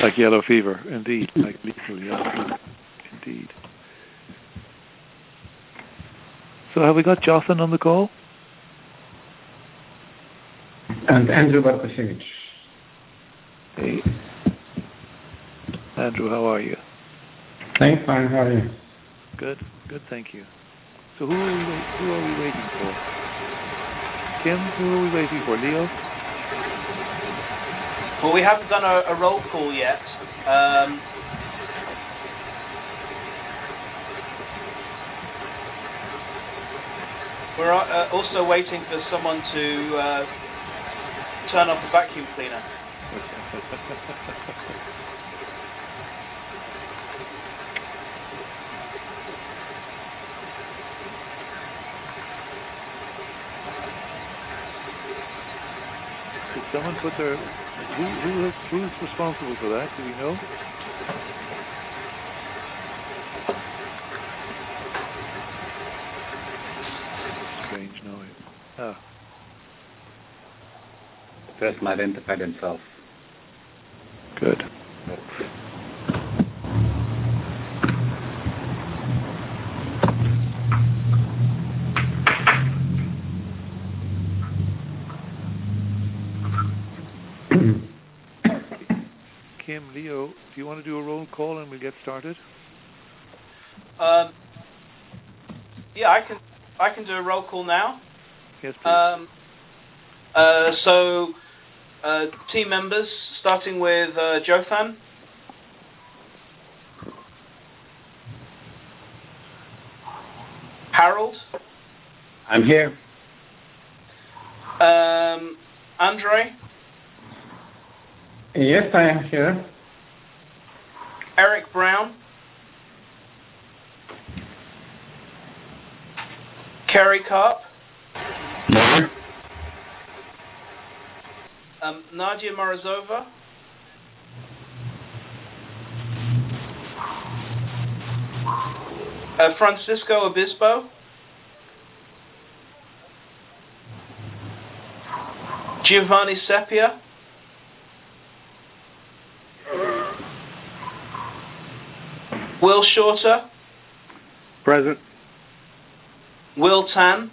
Like yellow fever, indeed. Like lethal yellow fever, indeed. So have we got Jocelyn on the call? And Andrew Bartoszewicz. Hey. Andrew, how are you? I'm fine, how are you? Good, thank you. So who are we waiting for? Kim, who are we waiting for? Leo? Well, we haven't done a roll call yet. We're also waiting for someone to turn off the vacuum cleaner. Did someone put their... Who's responsible for that? Do we know? Strange noise. Ah. The person identified himself. Good. Kim, Leo, do you want to do a roll call and we'll get started? Yeah, I can do a roll call now. Yes, please. So, team members, starting with Jothan. Harold. I'm here. Andre. Yes, I am here. Eric Brown. Kerry Karp. Here. Nadia Morozova. Francisco Obispo. Giovanni Seppia. Will Shorter. Present. Will Tan.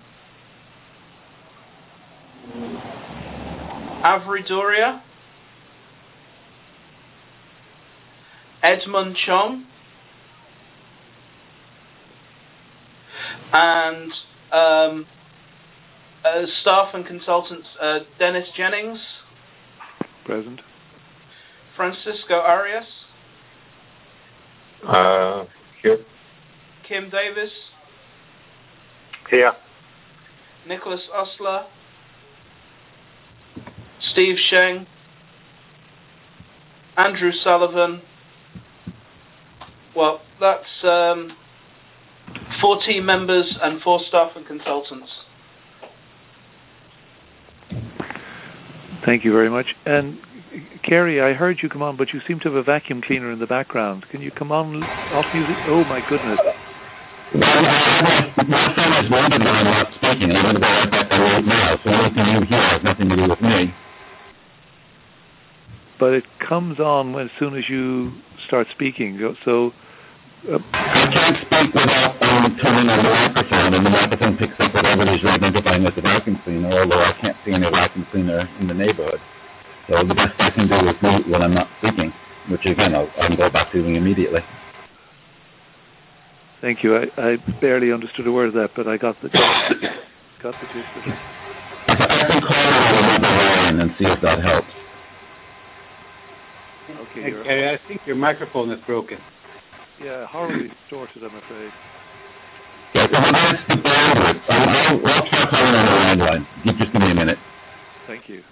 Avery Doria. Edmund Chong. And staff and consultants, Dennis Jennings. Present. Francisco Arias. Here. Kim Davis. Here. Nicholas Osler. Steve Sheng. Andrew Sullivan. Well, that's 4 team members and 4 staff and consultants. Thank you very much. And Kerry, I heard you come on, but you seem to have a vacuum cleaner in the background. Can you come on off music? Oh my goodness. My phone is loaded when I'm not speaking, and I'm going to go right back there right now, so anything you hear has nothing to do with me. But it comes on as soon as you start speaking. So I can't speak without turning on the microphone, and the microphone picks up whatever it is you're identifying as a vacuum cleaner, although I can't see any vacuum cleaner in the neighborhood. So the best I can do is mute when I'm not speaking, which again, I can go back to doing immediately. Thank you. I barely understood a word of that, but I got the gist of it. I can call you on another line and see if that helps. Okay. I think your microphone is broken. Yeah, horribly distorted, I'm afraid. Yeah, well, that's the bandwidth. I'll try calling on the landline. Just give me a minute. Thank you.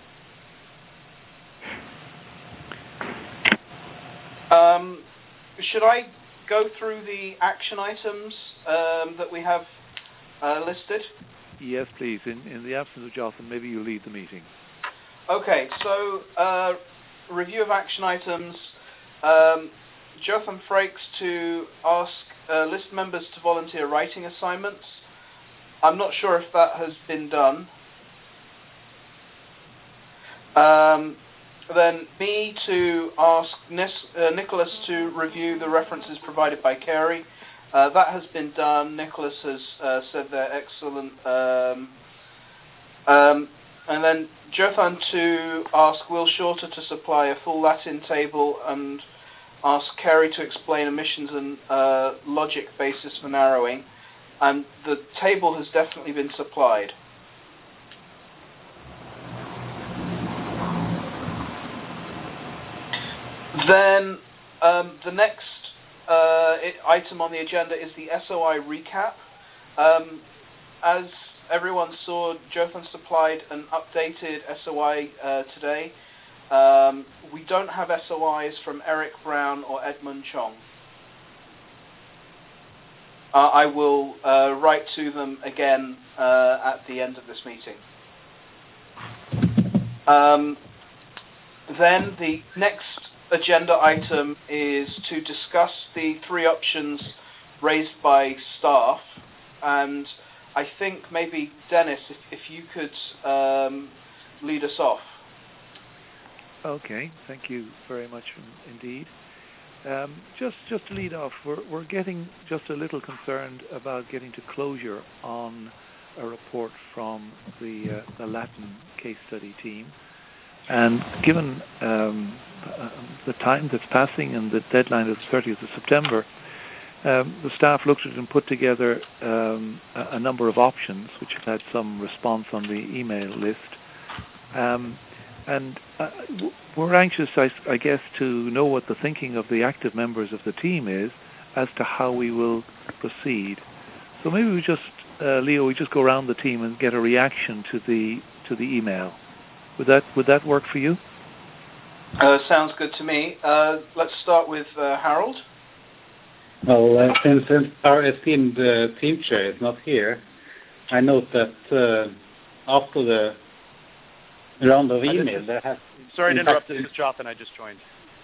Should I go through the action items that we have listed? Yes, please. In the absence of Jocelyn, maybe you lead the meeting. Okay, so review of action items. Jotham Frakes to ask list members to volunteer writing assignments. I'm not sure if that has been done. then me to ask Nicholas to review the references provided by Kerry. That has been done. Nicholas has said they're excellent. And then Jothan to ask Will Shorter to supply a full Latin table and ask Kerry to explain omissions and logic basis for narrowing. And the table has definitely been supplied. Then the next item on the agenda is the SOI recap. As everyone saw, Jothan supplied an updated SOI today. We don't have SOIs from Eric Brown or Edmund Chong. I will write to them again at the end of this meeting. Then the next agenda item is to discuss the 3 options raised by staff, and I think maybe Dennis, if you could lead us off. Okay, thank you very much indeed. Just to lead off, we're getting just a little concerned about getting to closure on a report from the Latin case study team. And given the time that's passing and the deadline of the 30th of September, the staff looked at it and put together a number of options, which have had some response on the email list. And we're anxious, I guess, to know what the thinking of the active members of the team is as to how we will proceed. So maybe we just, Leo, we just go around the team and get a reaction to the email. Would that work for you? Sounds good to me. Let's start with Harold. Well, since our esteemed team chair is not here, I note that after the round of email, there has... Sorry to interrupt. This is Jothan. I just joined.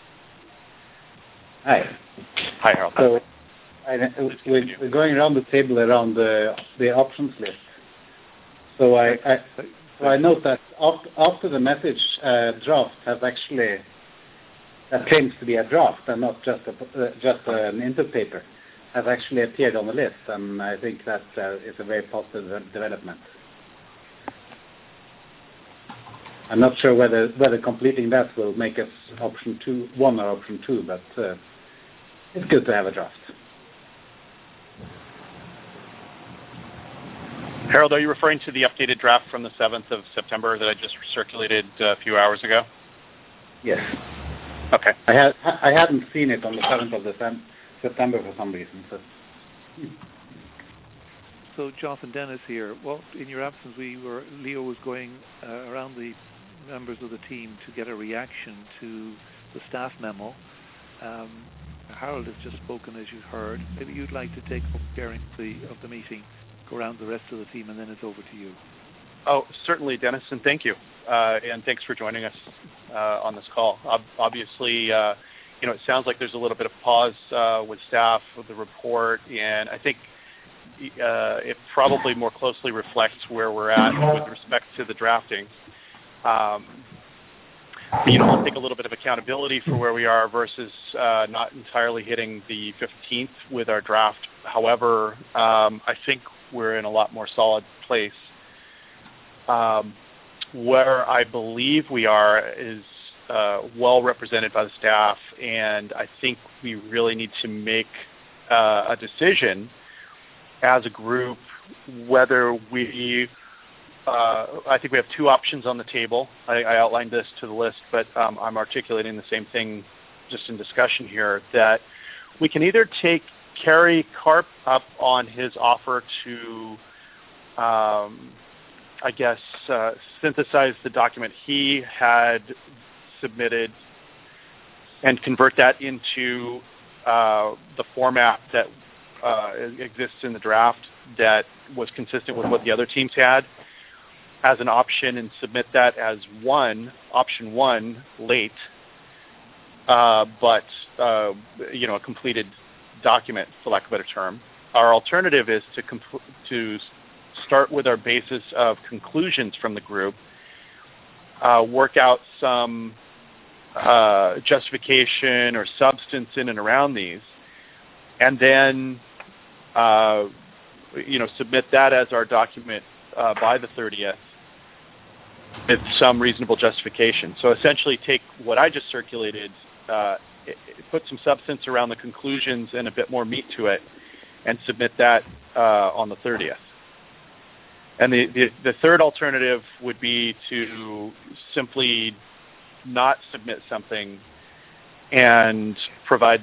Hi. Hi, Harold. So, we're going around the table around the options list. So I note that after the message draft has actually, that claims to be a draft and not just an input paper, has actually appeared on the list, and I think that is a very positive development. I'm not sure whether completing that will make us option 1 or option 2, but it's good to have a draft. Harold, are you referring to the updated draft from the 7th of September that I just circulated a few hours ago? Yes. Okay. I hadn't seen it on the 7th of September for some reason. So Jonathan, Dennis here. Well, in your absence, Leo was going around the members of the team to get a reaction to the staff memo. Harold has just spoken, as you've heard. Maybe you'd like to take up sharing of the meeting, go around the rest of the team, and then it's over to you. Oh, certainly, Dennis, and thank you. And thanks for joining us on this call. Obviously, it sounds like there's a little bit of pause with staff with the report, and I think it probably more closely reflects where we're at with respect to the drafting. I'll take a little bit of accountability for where we are versus not entirely hitting the 15th with our draft. However, I think we're in a lot more solid place. Where I believe we are is well represented by the staff, and I think we really need to make a decision as a group whether we I think we have 2 options on the table. I outlined this to the list, but I'm articulating the same thing just in discussion here, that we can either take Kerry Karp up on his offer to, synthesize the document he had submitted and convert that into the format that exists in the draft that was consistent with what the other teams had, as an option, and submit that as option 1 late, but a completed document, for lack of a better term. Our alternative is to start with our basis of conclusions from the group, work out some justification or substance in and around these, and then submit that as our document by the 30th with some reasonable justification. So essentially take what I just circulated, put some substance around the conclusions and a bit more meat to it, and submit that on the 30th. And the third alternative would be to simply not submit something and provide,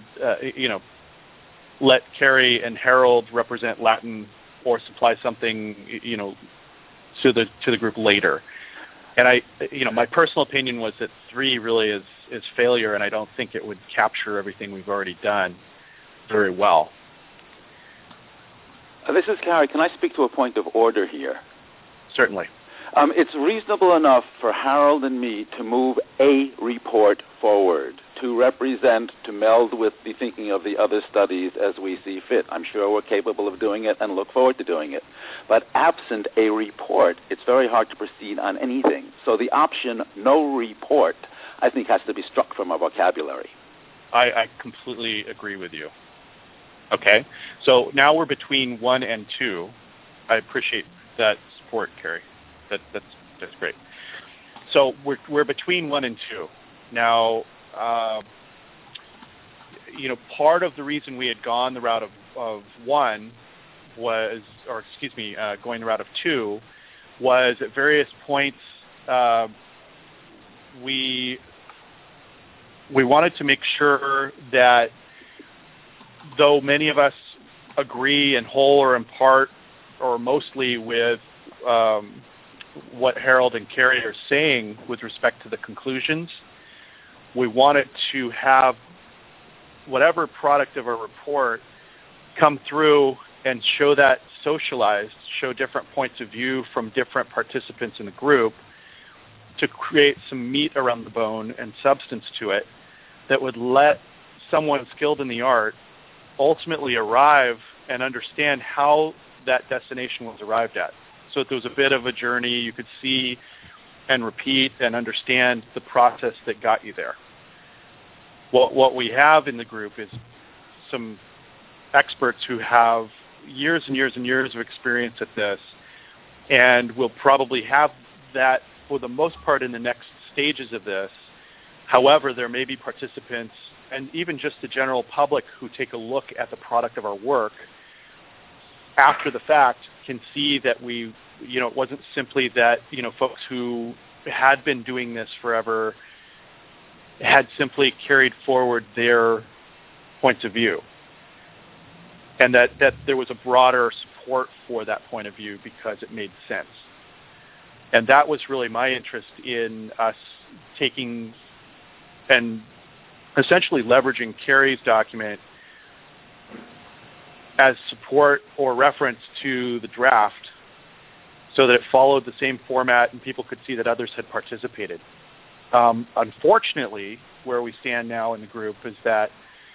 let Carey and Harold represent Latin or supply something, to the group later. And my personal opinion was that 3 really is failure, and I don't think it would capture everything we've already done very well. This is Carey. Can I speak to a point of order here? Certainly. It's reasonable enough for Harold and me to move a report forward, to represent, to meld with the thinking of the other studies as we see fit. I'm sure we're capable of doing it and look forward to doing it. But absent a report, it's very hard to proceed on anything. So the option no report, I think, has to be struck from our vocabulary. I completely agree with you. Okay. So now we're between 1 and 2. I appreciate that support, Carey. That's great. So we're between 1 and 2 now. Part of the reason we had gone the route of 1 was, going the route of 2, was at various points we wanted to make sure that though many of us agree in whole or in part or mostly with what Harold and Carey are saying with respect to the conclusions, we wanted to have whatever product of a report come through and show that socialized, show different points of view from different participants in the group to create some meat around the bone and substance to it that would let someone skilled in the art ultimately arrive and understand how that destination was arrived at. So if there was a bit of a journey, you could see and repeat and understand the process that got you there. What we have in the group is some experts who have years and years and years of experience at this, and will probably have that for the most part in the next stages of this. However, there may be participants and even just the general public who take a look at the product of our work after the fact can see that it wasn't simply that, folks who had been doing this forever had simply carried forward their points of view. And that there was a broader support for that point of view because it made sense. And that was really my interest in us taking and essentially leveraging Carey's document as support or reference to the draft so that it followed the same format and people could see that others had participated. Unfortunately, where we stand now in the group is that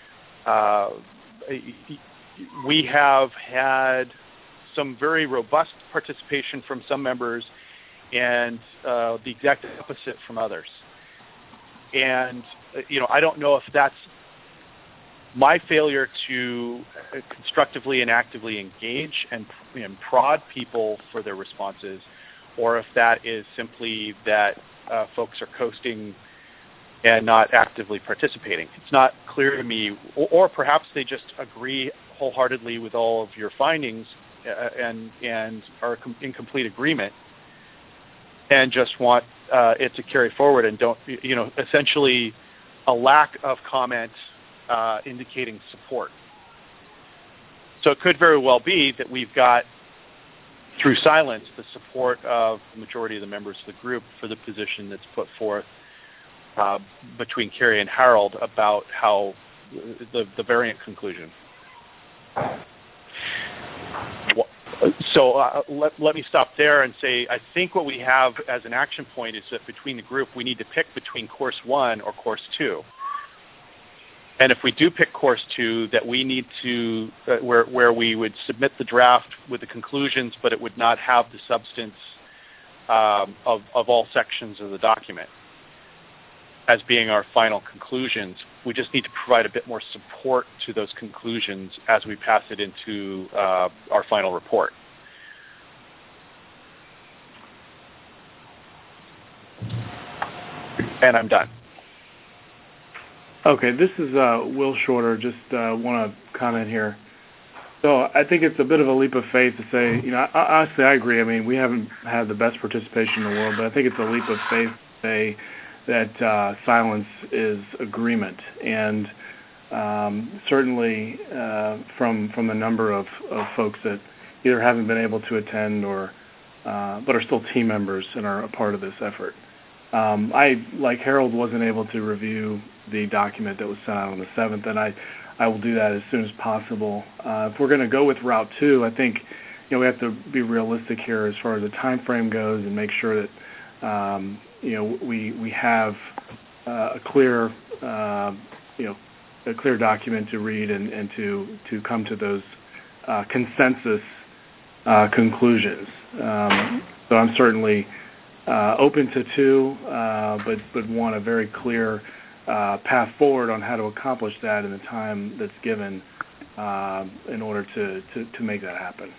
we have had some very robust participation from some members and the exact opposite from others. And, I don't know if that's my failure to constructively and actively engage and prod people for their responses, or if that is simply that folks are coasting and not actively participating. It's not clear to me, or perhaps they just agree wholeheartedly with all of your findings and are in complete agreement and just want it to carry forward and don't, essentially a lack of comment indicating support. So it could very well be that we've got, through silence, the support of the majority of the members of the group for the position that's put forth between Carey and Harold about how the variant conclusion. So let me stop there and say I think what we have as an action point is that between the group we need to pick between course 1 or course 2. And if we do pick course 2, that we need to, where we would submit the draft with the conclusions, but it would not have the substance of all sections of the document. as being our final conclusions. We just need to provide a bit more support to those conclusions as we pass it into our final report. And I'm done. Okay, this is Will Shorter. Just want to comment here. So I think it's a bit of a leap of faith to say, honestly, I agree. I mean, we haven't had the best participation in the world, but I think it's a leap of faith to say that silence is agreement. And certainly from a number of folks that either haven't been able to attend or but are still team members and are a part of this effort. I, like Harold, wasn't able to review the document that was sent out on the 7th, and I will do that as soon as possible. If we're going to go with Route 2, I think we have to be realistic here as far as the time frame goes and make sure that we have a clear document to read and to come to those consensus conclusions. So I'm certainly open to 2, but want a very clear path forward on how to accomplish that in the time that's given in order to make that happen.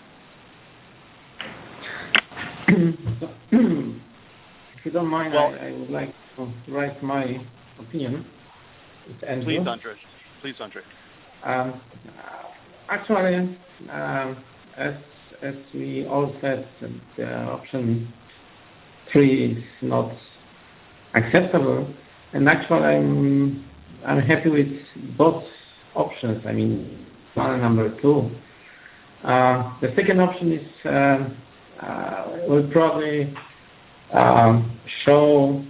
If you don't mind, I would like to write my opinion. Please, Andre. Actually, as we all said, the option 3 is not acceptable, and actually I'm happy with both options. I mean, 1 and number 2. The second option is will probably show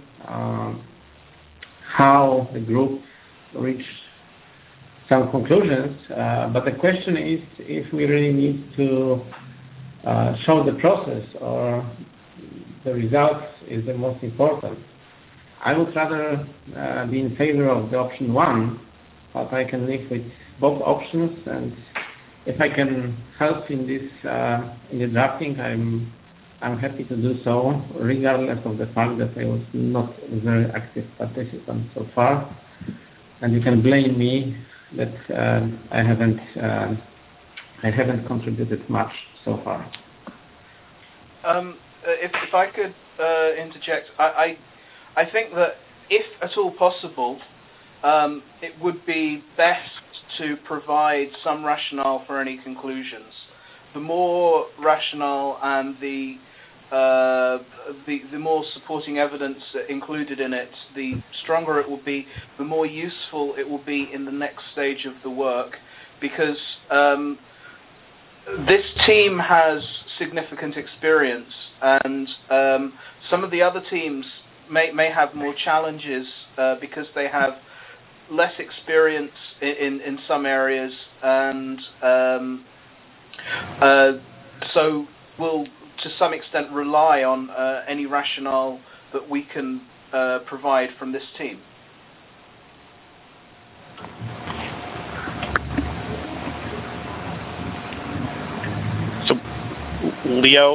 how the group reached some conclusions, but the question is if we really need to show the process or the results is the most important. I would rather be in favor of the option 1, but I can live with both options, and if I can help in this in the drafting, I'm happy to do so, regardless of the fact that I was not a very active participant so far. And you can blame me that I haven't contributed much so far. If I could interject, I think that if at all possible, it would be best to provide some rationale for any conclusions. The more rationale and the more supporting evidence included in it, the stronger it will be, the more useful it will be in the next stage of the work, because this team has significant experience, and some of the other teams may have more challenges because they have less experience in some areas, and so we'll to some extent rely on any rationale that we can provide from this team. So, Leo,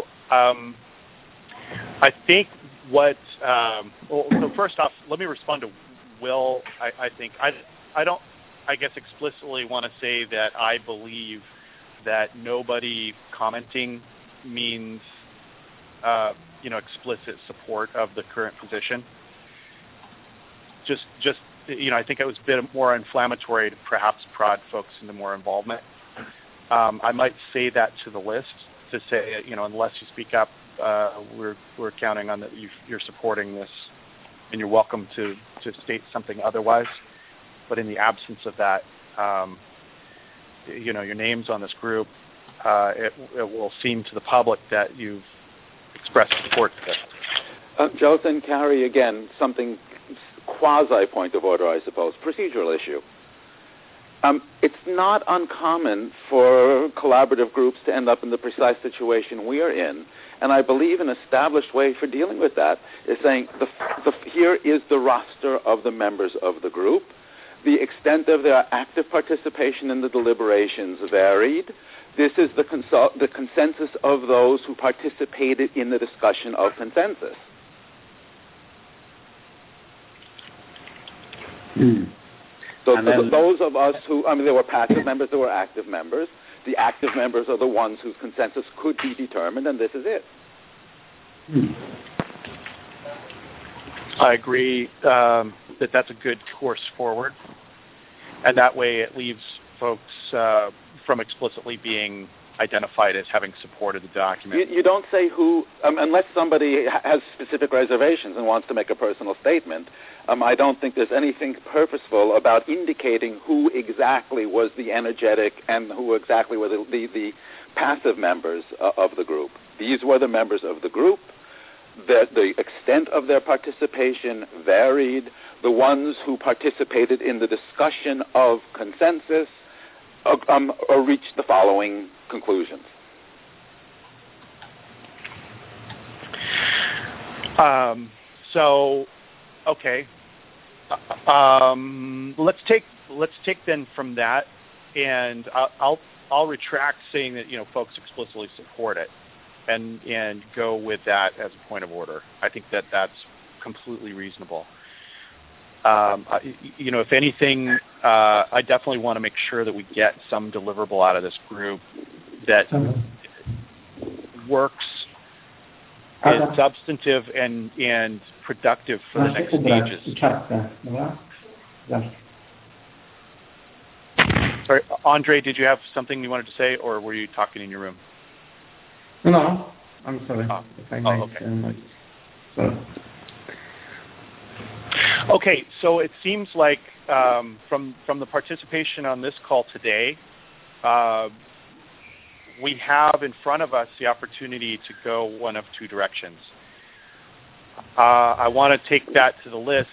I think what... so first off, let me respond to Will. I think I don't, I guess, explicitly want to say that I believe that nobody commenting means, explicit support of the current position. Just, I think it was a bit more inflammatory to perhaps prod folks into more involvement. I might say that to the list to say, unless you speak up, we're counting on that you're supporting this, and you're welcome to state something otherwise. But in the absence of that, your name's on this group. It will seem to the public that you've expressed support to this. Jonathan, Carey, again, something quasi point of order, I suppose, procedural issue. It's not uncommon for collaborative groups to end up in the precise situation we are in, and I believe an established way for dealing with that is saying, here is the roster of the members of the group. The extent of their active participation in the deliberations varied. This is the consensus of those who participated in the discussion of consensus. So those of us who, I mean, there were passive members, there were active members. The active members are the ones whose consensus could be determined, and this is it. I agree that that's a good course forward, and that way it leaves folks from explicitly being identified as having supported the document. You don't say who, unless somebody has specific reservations and wants to make a personal statement. I don't think there's anything purposeful about indicating who exactly was the energetic and who exactly were the passive members of the group. These were the members of the group. The extent of their participation varied. The ones who participated in the discussion of consensus reached the following conclusions. Okay. Let's take then from that, and I'll retract saying that folks explicitly support it, and go with that as a point of order. I think that that's completely reasonable. If anything, I definitely want to make sure that we get some deliverable out of this group that works, is substantive and productive for the next stages. Sorry, Andre, did you have something you wanted to say, or were you talking in your room? No, I'm sorry. Okay. Okay, so it seems like from the participation on this call today, we have in front of us the opportunity to go one of two directions. I want to take that to the list,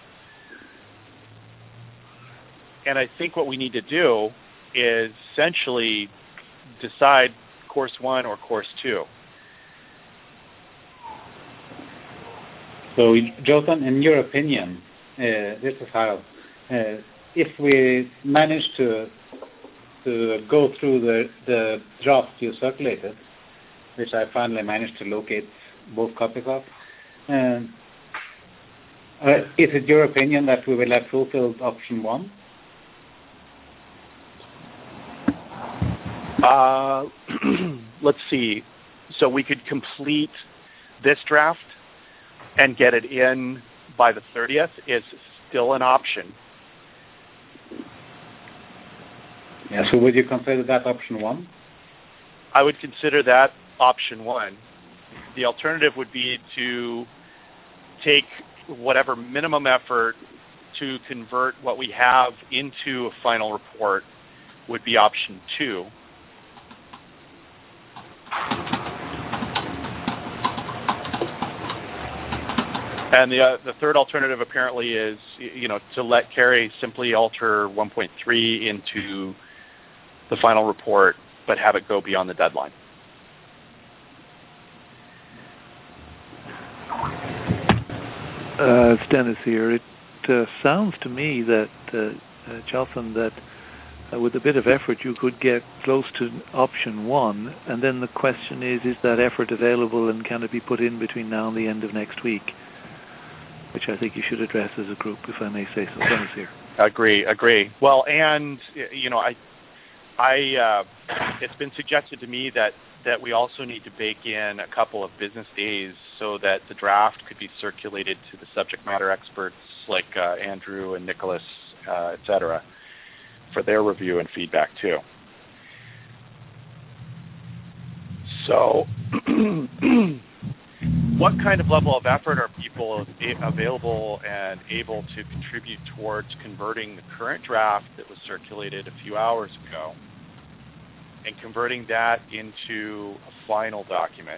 and I think what we need to do is essentially decide course one or course two. So, Jotan, in your opinion, this is how, if we manage to go through the draft you circulated, which I finally managed to locate both copies of, is it your opinion that we will have fulfilled option one? Let's see. So we could complete this draft and get it in by the 30th is still an option. Yeah, so would you consider that option one? I would consider that option one. The alternative would be to take whatever minimum effort to convert what we have into a final report would be option two. And the third alternative apparently is, to let Carrie simply alter 1.3 into the final report, but have it go beyond the deadline. It's Dennis here. It sounds to me that, Jocelyn, that with a bit of effort you could get close to option one, and then the question is that effort available and can it be put in between now and the end of next week? Which I think you should address as a group, if I may say so. Dennis here. Agree. Well, and it's been suggested to me that we also need to bake in a couple of business days so that the draft could be circulated to the subject matter experts like Andrew and Nicholas, et cetera, for their review and feedback too. So, what kind of level of effort are people available and able to contribute towards converting the current draft that was circulated a few hours ago and converting that into a final document?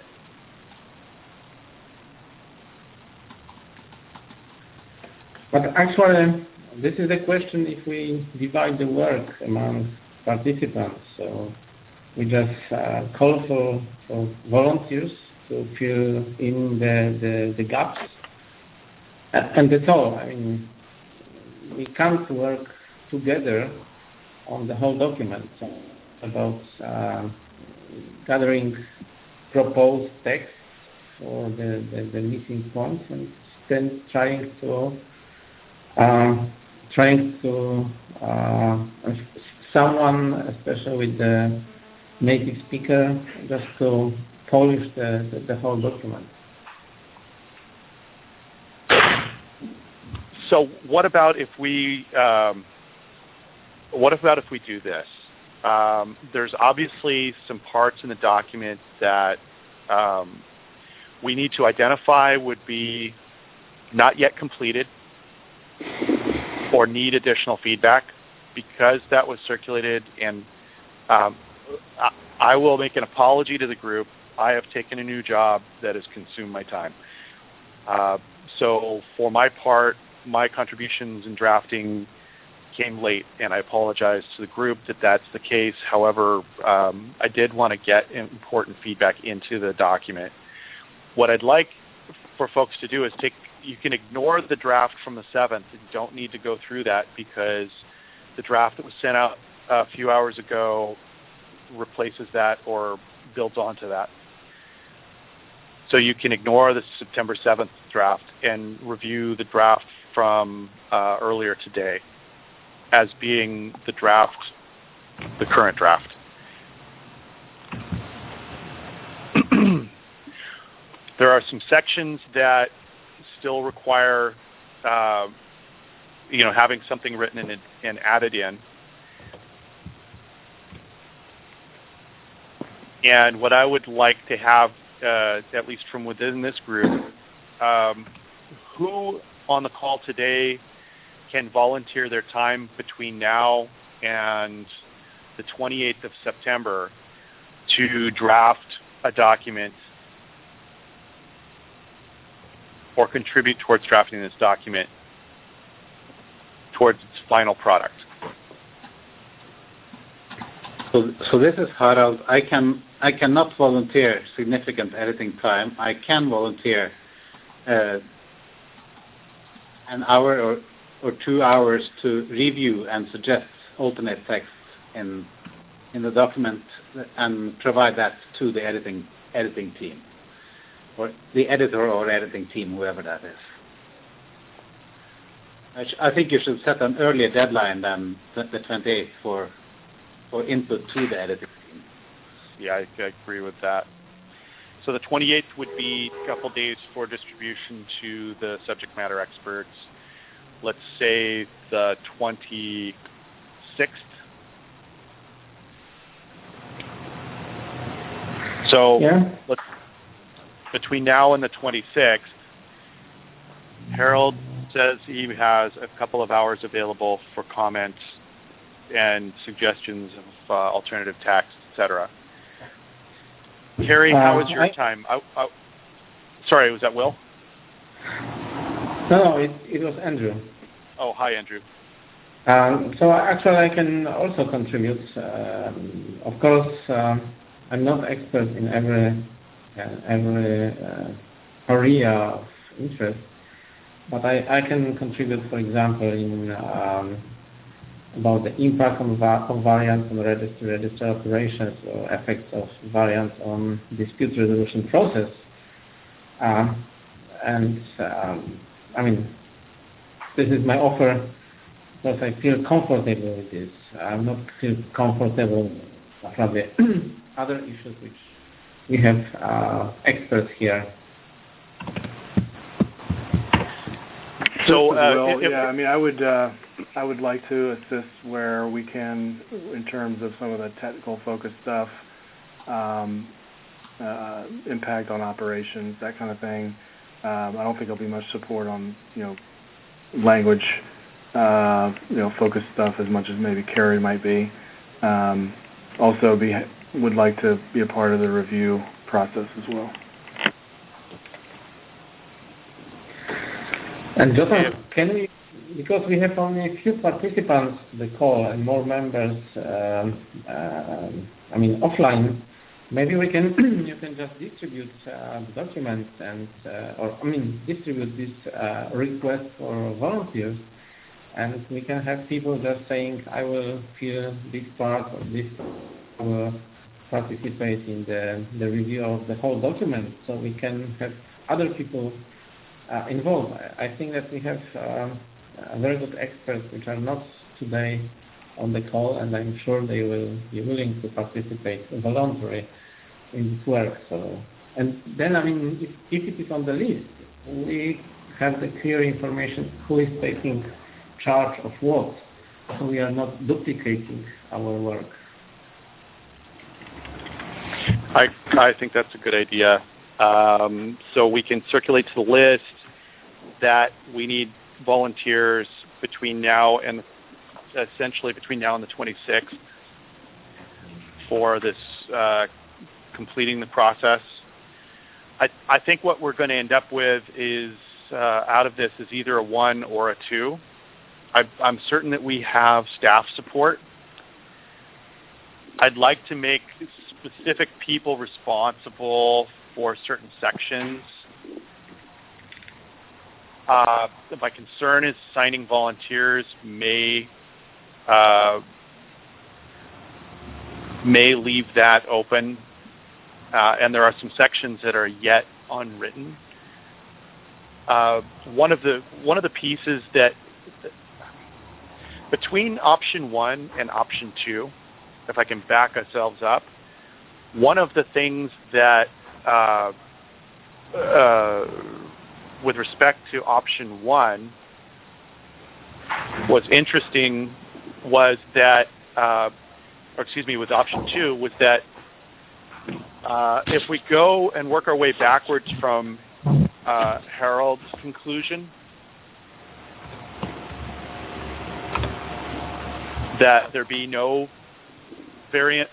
But actually, this is the question if we divide the work among participants. So we just call for volunteers to fill in the gaps. And that's all. I mean, we can't work together on the whole document. So about gathering proposed text for the missing points and then trying to trying to someone, especially with the native speaker, just to polish the whole document. So what about if we do this? There's obviously some parts in the document that we need to identify would be not yet completed or need additional feedback. Because that was circulated, and I will make an apology to the group. I have taken a new job that has consumed my time. So for my part, my contributions in drafting came late, and I apologize to the group that that's the case. However, I did want to get important feedback into the document. What I'd like for folks to do is you can ignore the draft from the 7th. You don't need to go through that because the draft that was sent out a few hours ago replaces that or builds onto that. So you can ignore the September 7th draft and review the draft from earlier today as being the current draft. There are some sections that still require having something written and added in. And what I would like to have, at least from within this group, who on the call today can volunteer their time between now and the 28th of September to draft a document or contribute towards drafting this document towards its final product. So this is Harald. I cannot volunteer significant editing time. I can volunteer an hour or 2 hours to review and suggest alternate text in the document and provide that to the editing team, or the editor or editing team, whoever that is. I think you should set an earlier deadline than the 28th for input to the editing team. Yeah, I agree with that. So the 28th would be a couple days for distribution to the subject matter experts. Let's say the 26th. So between now and the 26th, Harold says he has a couple of hours available for comments and suggestions of alternative text, etc. Carrie, how was your time? Sorry, was that Will? No, it was Andrew. Oh, hi, Andrew. So actually I can also contribute. Of course, I'm not expert in every area of interest, but I can contribute, for example, in about the impact of variants on register operations or effects of variants on dispute resolution process. I mean, this is my offer because I feel comfortable with this. I'm not feel comfortable with probably other issues which we have experts here. So, I would like to assist where we can in terms of some of the technical focus stuff, impact on operations, that kind of thing. I don't think there'll be much support on language focused stuff as much as maybe Carrie might be. Also would like to be a part of the review process as well. And Joseph, can we, because we have only a few participants to the call and more members, offline, maybe we can you can just distribute the documents and distribute this request for volunteers, and we can have people just saying, I will fill this part or this will participate in the review of the whole document, so we can have other people involved. I think that we have very good experts which are not today on the call, and I'm sure they will be willing to participate voluntarily in this work. So, and then, I mean, if it is on the list, we have the clear information who is taking charge of what, so we are not duplicating our work. I think that's a good idea. So we can circulate to the list that we need volunteers between now and essentially between now and the 26th for this completing the process. I think what we're going to end up with is out of this is either a 1 or a 2. I'm certain that we have staff support. I'd like to make specific people responsible for certain sections. My concern is signing volunteers may leave that open, and there are some sections that are yet unwritten. One of the pieces that between option 1 and option 2, if I can back ourselves up, one of the things that with respect to option 1 was interesting was that, with option 2 was that if we go and work our way backwards from Harold's conclusion, that there be no variant,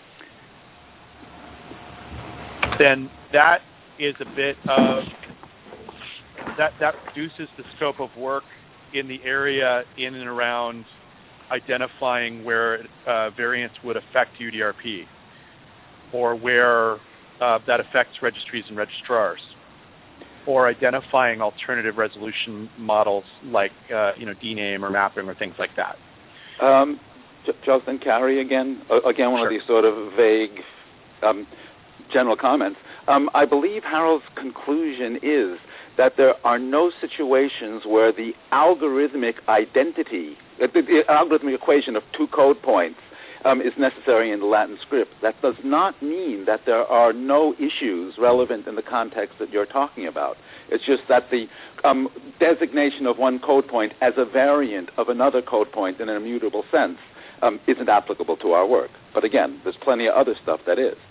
then that is a bit of that reduces the scope of work in the area in and around identifying where variants would affect UDRP or where that affects registries and registrars, or identifying alternative resolution models like DNAME or mapping or things like that. Justin Carey again, one Sure. of these sort of vague general comments. I believe Harold's conclusion is that there are no situations where the algorithmic identity, the algorithmic equation of 2 code points is necessary in the Latin script. That does not mean that there are no issues relevant in the context that you're talking about. It's just that the designation of one code point as a variant of another code point in an immutable sense isn't applicable to our work. But again, there's plenty of other stuff that is.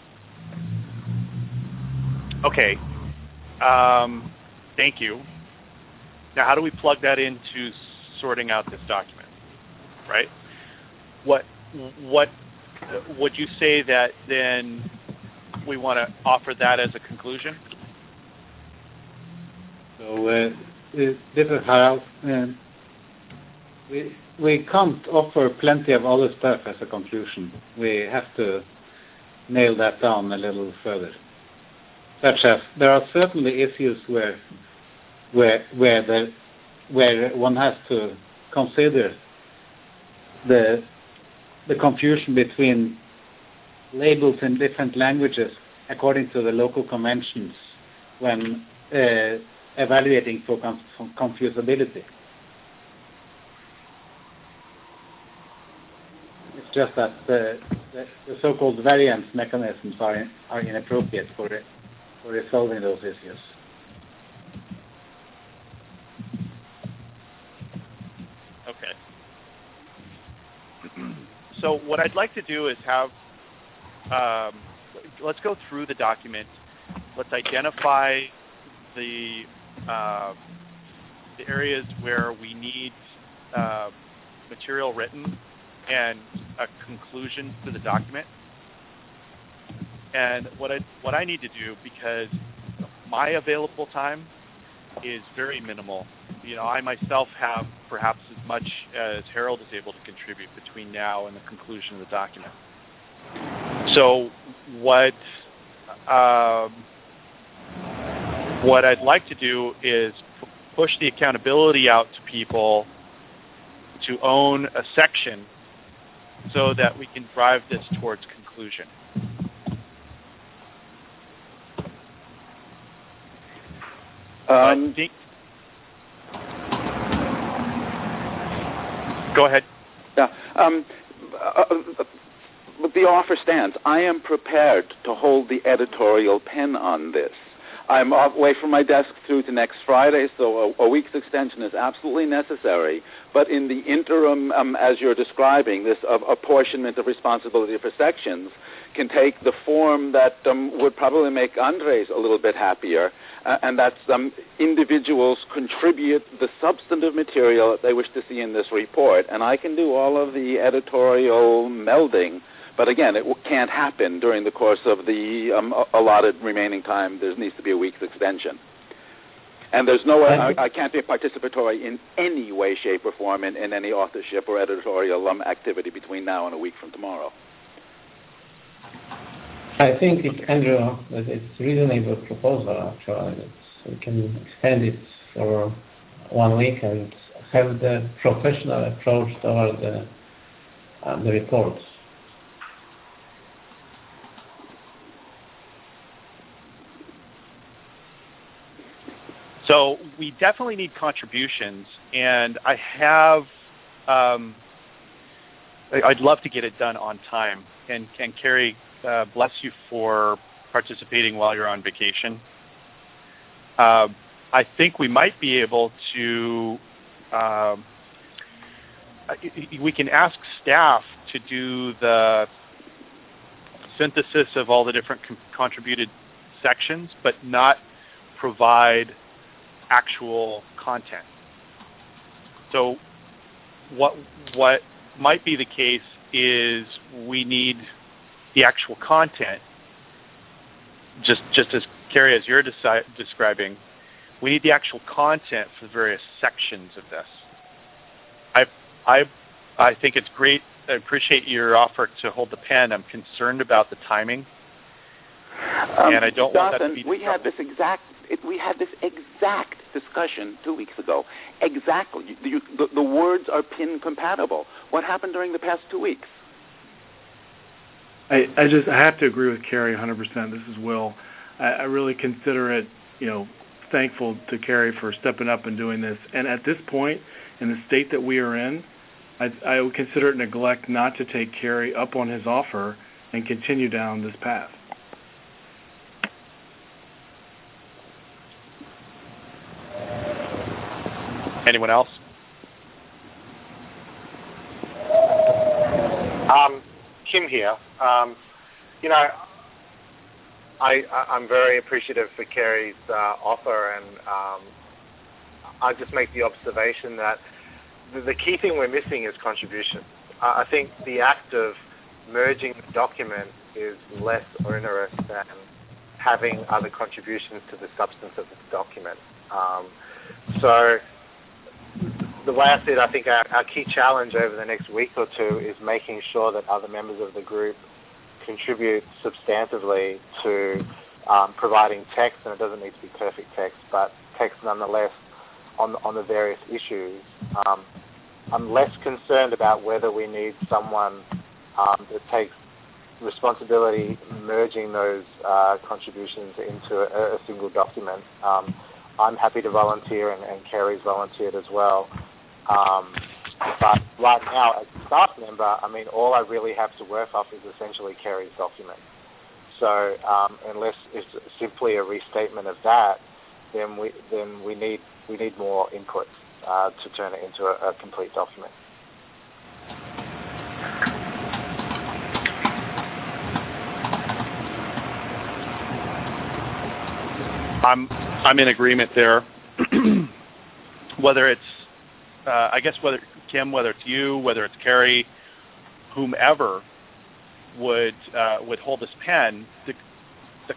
Okay. Thank you. Now, how do we plug that into sorting out this document, right? What would you say that then we want to offer that as a conclusion? So this is Harald. We can't offer plenty of other stuff as a conclusion. We have to nail that down a little further. Such as there are certainly issues where one has to consider the confusion between labels in different languages according to the local conventions when evaluating for confusability. It's just that the so-called variance mechanisms are inappropriate for resolving those issues. Okay. So what I'd like to do is have, let's go through the document. Let's identify the areas where we need material written and a conclusion to the document. And what I need to do, because my available time is very minimal. I myself have perhaps as much as Harold is able to contribute between now and the conclusion of the document. So what I'd like to do is push the accountability out to people to own a section so that we can drive this towards conclusion. Go ahead. Yeah. The offer stands. I am prepared to hold the editorial pen on this. I'm away from my desk through to next Friday, so a week's extension is absolutely necessary. But in the interim, as you're describing, this apportionment of responsibility for sections can take the form that would probably make Andres a little bit happier, and that's individuals contribute the substantive material that they wish to see in this report, and I can do all of the editorial melding. But again, it can't happen during the course of the allotted remaining time. There needs to be a week's extension. And there's no way, I can't be participatory in any way, shape, or form in any authorship or editorial activity between now and a week from tomorrow. I think, Andrew, that it's a reasonable proposal, actually. We can extend it for 1 week and have the professional approach toward the reports. So we definitely need contributions, and I have, I'd love to get it done on time. And Carrie, bless you for participating while you're on vacation. I think we might be able to, we can ask staff to do the synthesis of all the different contributed sections, but not provide actual content. So what might be the case is we need the actual content, just as Carrie, as you're describing, we need the actual content for the various sections of this. I think it's great. I appreciate your offer to hold the pen. I'm concerned about the timing, and I don't want that to be. We had this exact discussion 2 weeks ago. Exactly. The words are pin compatible. What happened during the past 2 weeks? I have to agree with Carrie 100%. This is Will. I really consider it, thankful to Carrie for stepping up and doing this. And at this point, in the state that we are in, I would consider it neglect not to take Carrie up on his offer and continue down this path. Anyone else? Kim here. I'm very appreciative for Carrie's offer, and I just make the observation that the key thing we're missing is contribution. I think the act of merging the document is less onerous than having other contributions to the substance of the document. So the way I see it, I think our key challenge over the next week or two is making sure that other members of the group contribute substantively to providing text, and it doesn't need to be perfect text, but text nonetheless on the various issues. I'm less concerned about whether we need someone that takes responsibility merging those contributions into a single document. I'm happy to volunteer, and Carrie's volunteered as well. But right now, as a staff member, all I really have to work off is essentially Carrie's document. So unless it's simply a restatement of that, then we need more input to turn it into a complete document. I'm in agreement there. Whether it's, whether Kim, whether it's you, whether it's Carrie, whomever would hold this pen, the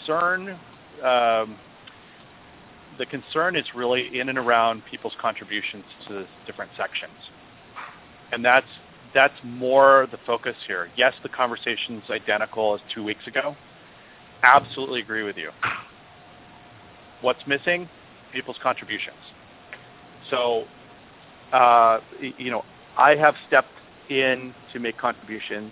concern is really in and around people's contributions to the different sections, and that's more the focus here. Yes, the conversation's identical as 2 weeks ago. Absolutely agree with you. What's missing? People's contributions. So, I have stepped in to make contributions.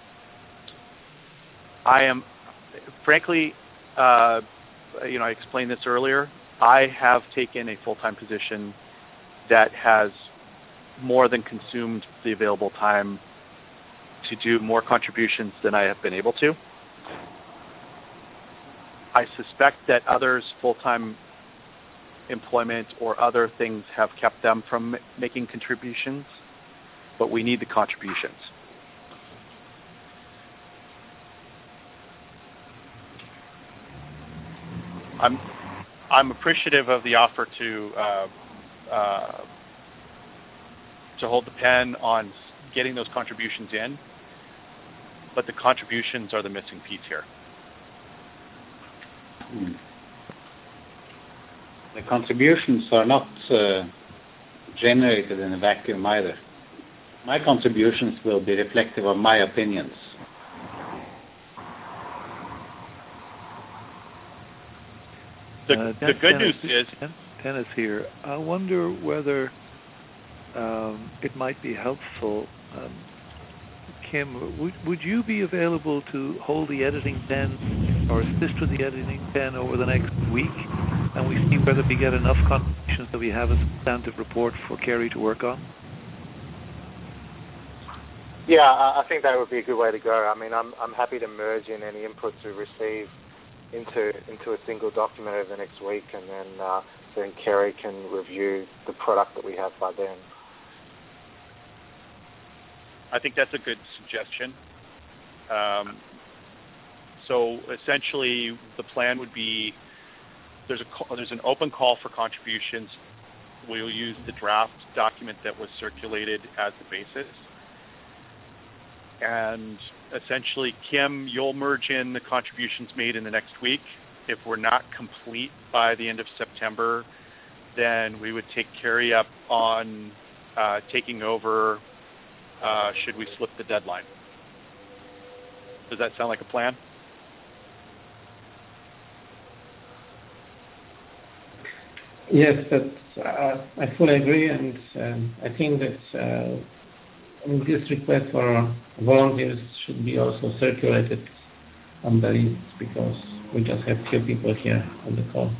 I am, frankly, I explained this earlier. I have taken a full-time position that has more than consumed the available time to do more contributions than I have been able to. I suspect that others' full-time employment or other things have kept them from making contributions, but we need the contributions. I'm appreciative of the offer to hold the pen on getting those contributions in, but the contributions are the missing piece here. The contributions are not generated in a vacuum either. My contributions will be reflective of my opinions. The good news is... Dennis here. I wonder whether it might be helpful. Kim, would you be available to hold the editing pen or assist with the editing pen over the next week, and we see whether we get enough contributions that we have a substantive report for Kerry to work on? Yeah, I think that would be a good way to go. I mean, I'm happy to merge in any inputs we receive into a single document over the next week, and then Kerry can review the product that we have by then. I think that's a good suggestion. So essentially, the plan would be there's an open call for contributions. We'll use the draft document that was circulated as the basis. And essentially, Kim, you'll merge in the contributions made in the next week. If we're not complete by the end of September, then we would take Kerry up on taking over should we slip the deadline. Does that sound like a plan? Yes, I fully agree, and I think that this request for volunteers should be also circulated on the list, because we just have few people here on the call.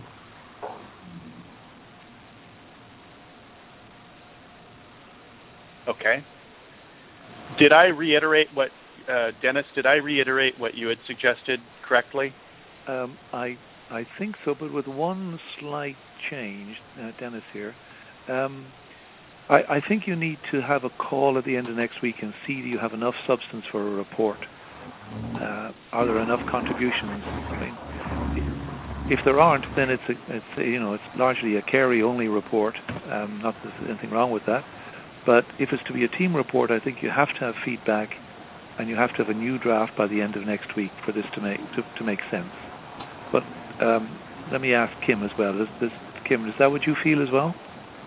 Okay. Did I reiterate what, Dennis, did I reiterate what you had suggested correctly? I think so, but with one slight change, Dennis here. I think you need to have a call at the end of next week and see do you have enough substance for a report. Are there enough contributions? I mean, if there aren't, then it's largely a Kerry-only report. Not that there's anything wrong with that. But if it's to be a team report, I think you have to have feedback, and you have to have a new draft by the end of next week for this to make sense. But let me ask Kim as well. Kim, is that what you feel as well?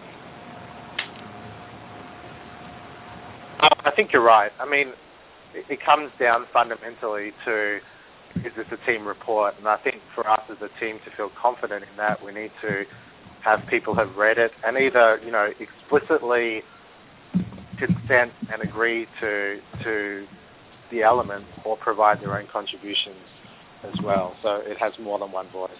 I think you're right. I mean, it comes down fundamentally to, is this a team report? And I think for us as a team to feel confident in that, we need to have people have read it and either, explicitly consent and agree to the elements or provide their own contributions as well. So it has more than one voice.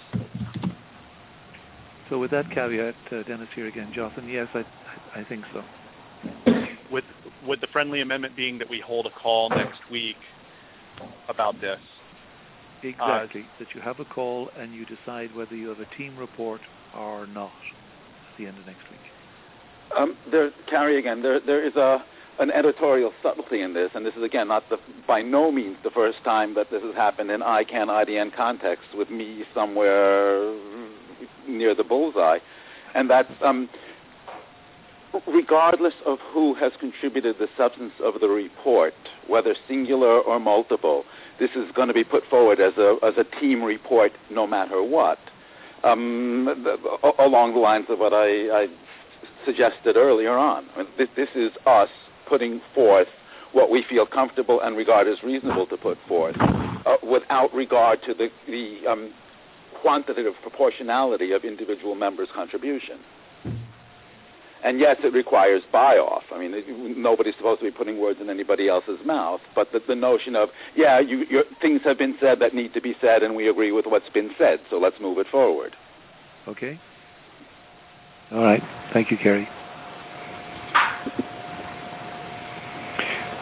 So with that caveat, Dennis here again, Jonathan, yes, I think so. With the friendly amendment being that we hold a call next week about this. Exactly, that you have a call and you decide whether you have a team report or not at the end of next week. Kerry, again, there is an editorial subtlety in this, and this is, again, by no means the first time that this has happened in ICANN IDN context with me somewhere near the bullseye, and that's regardless of who has contributed the substance of the report, whether singular or multiple, this is going to be put forward as a team report no matter what, along the lines of what I suggested earlier on. This is us putting forth what we feel comfortable and regard as reasonable to put forth, without regard to the quantitative proportionality of individual members' contribution. And yes, it requires buy-off. I mean, nobody's supposed to be putting words in anybody else's mouth, but the notion of, things have been said that need to be said, and we agree with what's been said, so let's move it forward. Okay. All right. Thank you, Kerry.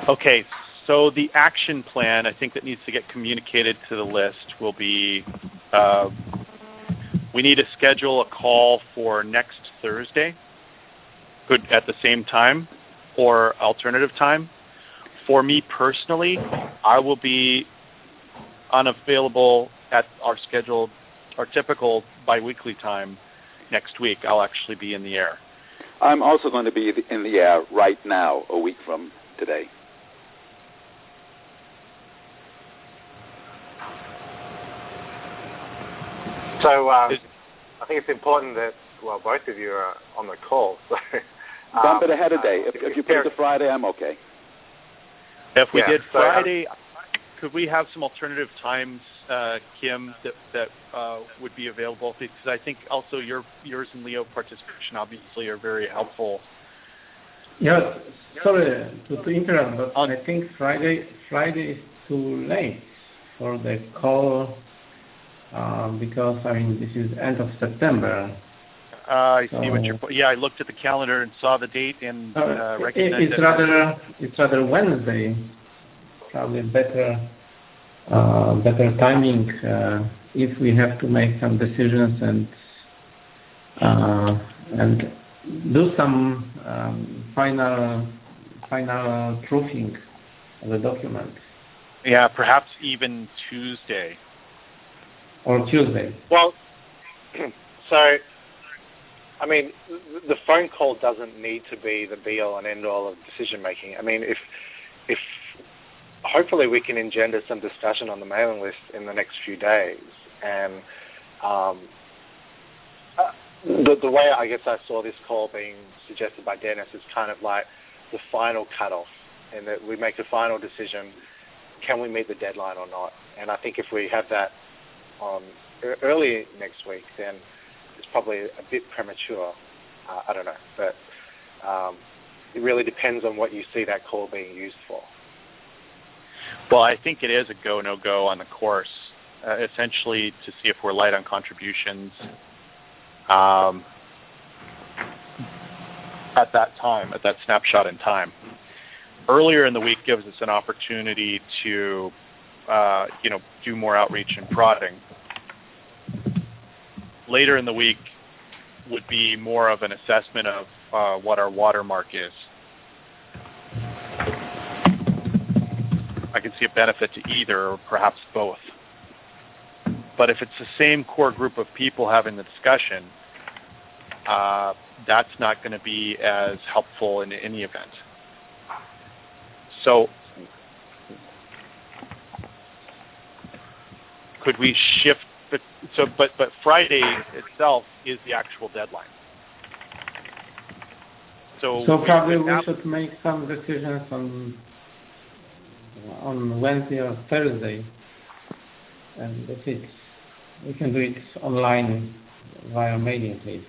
Okay, so the action plan, I think, that needs to get communicated to the list will be, we need to schedule a call for next Thursday, good at the same time, or alternative time. For me personally, I will be unavailable at our typical biweekly time next week. I'll actually be in the air. I'm also going to be in the air right now, a week from today. So I think it's important that, well, both of you are on the call. So bump it ahead a day. If you put it to Friday, I'm okay. If we did Friday, could we have some alternative times, Kim, that would be available? Because I think also yours and Leo participation obviously are very helpful. Yeah, sorry to interrupt, but I think Friday is too late for the call because this is end of September. I see what you're. Yeah, I looked at the calendar and saw the date and recognized it's rather Wednesday. Probably better timing if we have to make some decisions and do some final proofing of the document. Yeah, perhaps even Tuesday. Or Tuesday. Well, so, I mean, the phone call doesn't need to be the be-all and end-all of decision-making. I mean, if hopefully we can engender some discussion on the mailing list in the next few days. And the way I guess I saw this call being suggested by Dennis is kind of like the final cutoff, and that we make a final decision, can we meet the deadline or not? And I think if we have that early next week, then it's probably a bit premature. I don't know, but it really depends on what you see that call being used for. Well, I think it is a go, no-go on the course, essentially to see if we're light on contributions at that time, at that snapshot in time. Earlier in the week gives us an opportunity to, do more outreach and prodding. Later in the week would be more of an assessment of what our watermark is. I can see a benefit to either, or perhaps both. But if it's the same core group of people having the discussion, that's not going to be as helpful in any event. So could we shift? But Friday itself is the actual deadline. So probably we should make some decisions on Wednesday or Thursday, and that's it. We can do it online via mailing list.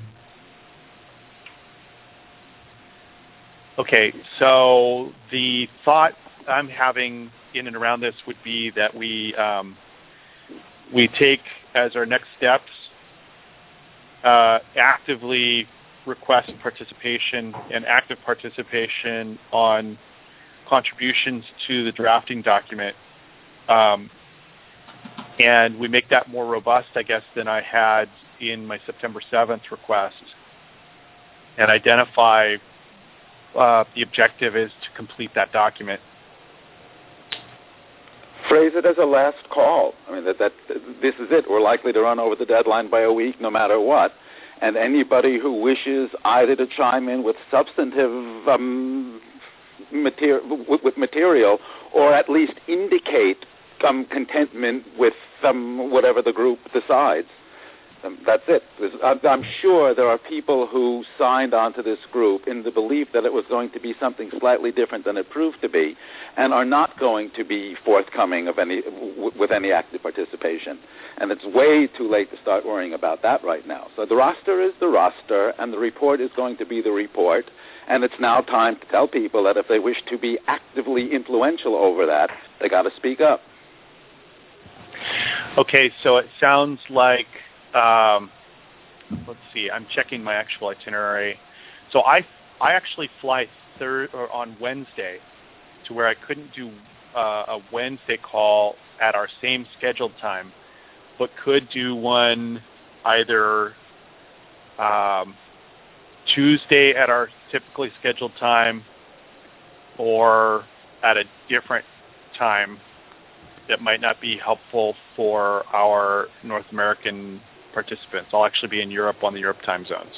Okay, so the thought I'm having in and around this would be that we take as our next steps actively request participation and active participation on contributions to the drafting document, and we make that more robust, I guess, than I had in my September 7th request, and identify the objective is to complete that document. Phrase it as a last call. I mean, that this is it. We're likely to run over the deadline by a week no matter what. And anybody who wishes either to chime in with substantive material or at least indicate contentment with whatever the group decides. That's it. I'm sure there are people who signed onto this group in the belief that it was going to be something slightly different than it proved to be, and are not going to be forthcoming with any active participation. And it's way too late to start worrying about that right now. So the roster is the roster, and the report is going to be the report, and it's now time to tell people that if they wish to be actively influential over that, they got to speak up. Okay, so it sounds like, let's see, I'm checking my actual itinerary. So I actually fly on Wednesday to where I couldn't do a Wednesday call at our same scheduled time, but could do one either Tuesday at our typically scheduled time or at a different time that might not be helpful for our North American participants. I'll actually be in Europe on the Europe time zones.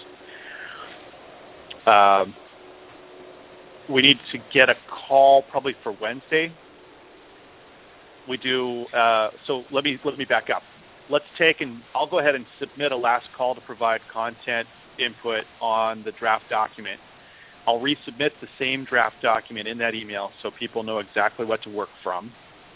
We need to get a call probably for Wednesday. We do, so let me back up. I'll go ahead and submit a last call to provide content input on the draft document. I'll resubmit the same draft document in that email so people know exactly what to work from.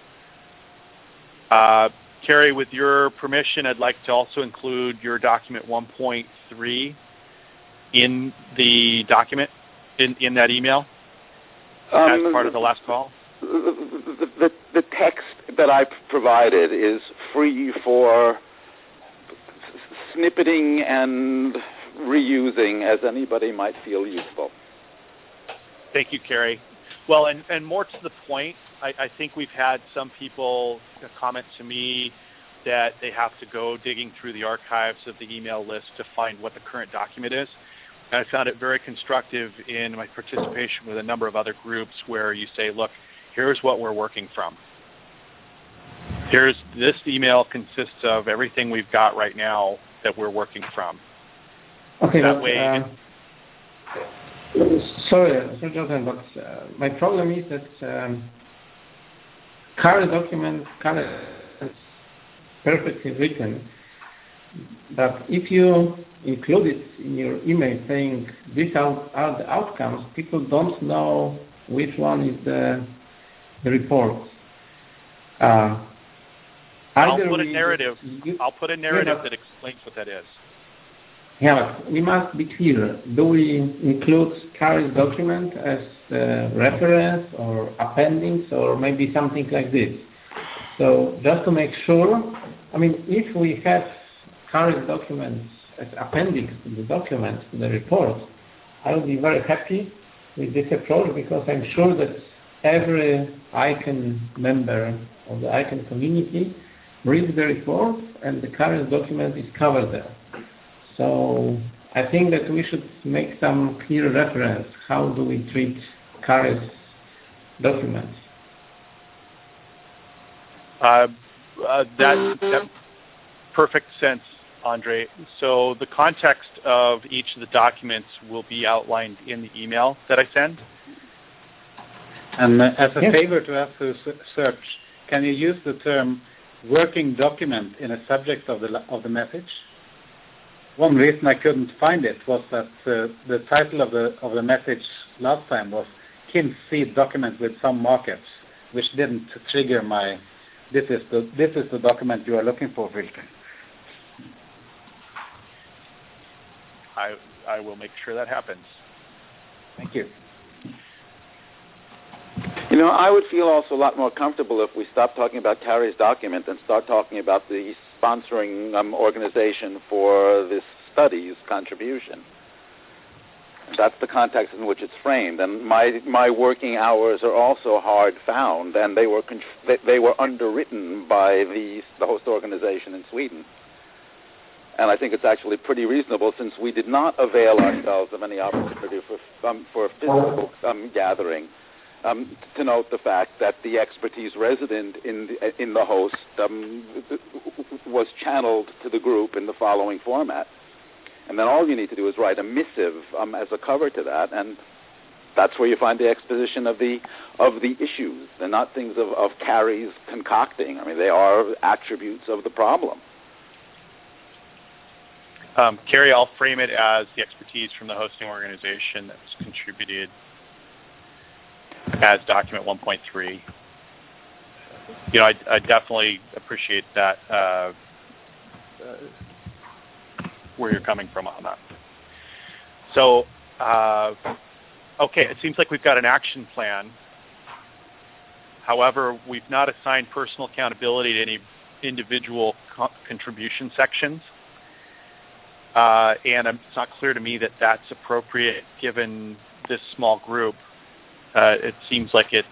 Carrie, with your permission, I'd like to also include your document 1.3 in the document, in that email, as part of the last call. The text that I provided is free for snippeting and reusing as anybody might feel useful. Thank you, Carrie. Well, and more to the point, I think we've had some people comment to me that they have to go digging through the archives of the email list to find what the current document is. And I found it very constructive in my participation with a number of other groups where you say, look, here's what we're working from. This email consists of everything we've got right now that we're working from. Okay, that way. Sorry, Jonathan, but my problem is that current document is perfectly written, but if you include it in your email saying these are the outcomes, people don't know which one is the report. I'll put a narrative that explains what that is. Yeah, but we must be clear. Do we include Carrie's document as reference or appendix or maybe something like this? So just to make sure, I mean, if we have Carrie's documents as appendix to the document, to the report, I will be very happy with this approach because I'm sure that every ICANN member of the ICANN community reads the report and the Carrie's document is covered there. So I think that we should make some clear reference. How do we treat Carrie's documents? That perfect sense, Andre. So the context of each of the documents will be outlined in the email that I send. And as a favor to us who search, can you use the term working document in a subject of the message? One reason I couldn't find it was that the title of the message last time was Kim Seed document with some markets, which didn't trigger my this is the document you are looking for filter. I will make sure that happens. Thank you. You know, I would feel also a lot more comfortable if we stopped talking about Carrie's document and start talking about the sponsoring organization for this study's contribution. That's the context in which it's framed. And my working hours are also hard found, and they were underwritten by the host organization in Sweden. And I think it's actually pretty reasonable, since we did not avail ourselves of any opportunity for physical gathering, to note the fact that the expertise resident in the host was channeled to the group in the following format. And then all you need to do is write a missive as a cover to that, and that's where you find the exposition of the issues. They're not things of Carrie's concocting. I mean, they are attributes of the problem. Carrie, I'll frame it as the expertise from the hosting organization that was contributed as document 1.3. You know, I definitely appreciate that, where you're coming from on that. So, okay, it seems like we've got an action plan. However, we've not assigned personal accountability to any individual contribution sections. And it's not clear to me that that's appropriate given this small group. It seems like it